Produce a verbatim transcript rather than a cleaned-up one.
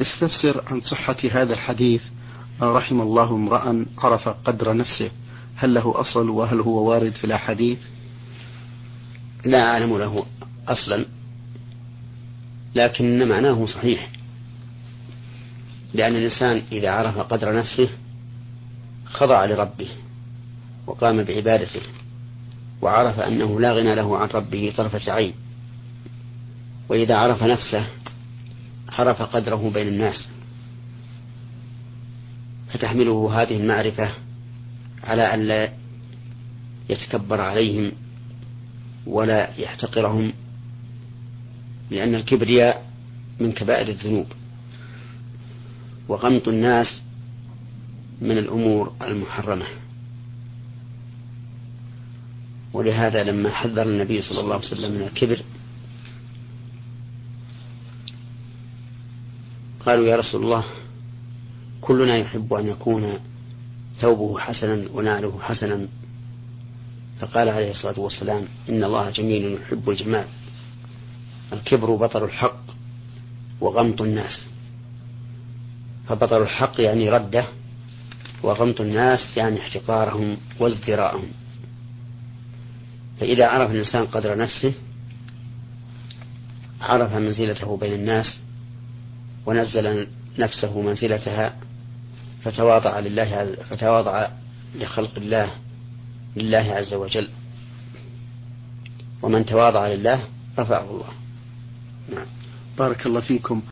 استفسر عن صحة هذا الحديث: رحم الله امرأ عرف قدر نفسه، هل له أصل وهل هو وارد في الأحاديث؟ لا أعلم له أصلا، لكن معناه صحيح، لأن الإنسان إذا عرف قدر نفسه خضع لربه وقام بعبادته، وعرف أنه لا غنى له عن ربه طرفة عين. وإذا عرف نفسه عرف قدره بين الناس، فتحمله هذه المعرفة على أن لا يتكبر عليهم ولا يحتقرهم، لأن الكبرياء من كبائر الذنوب، وغمط الناس من الأمور المحرمة. ولهذا لما حذر النبي صلى الله عليه وسلم من الكبر قالوا: يا رسول الله، كلنا يحب أن يكون ثوبه حسنا ونعله حسنا. فقال عليه الصلاة والسلام: إن الله جميل يحب الجمال. الكبر بطر الحق وغمط الناس، فبطر الحق يعني رده، وغمط الناس يعني احتقارهم وازدراءهم. فإذا عرف الإنسان قدر نفسه عرف منزلته بين الناس ونزل نفسه منزلتها، فتواضع لله فتواضع لخلق الله لله عز وجل، ومن تواضع لله رفعه الله. نعم. بارك الله فيكم.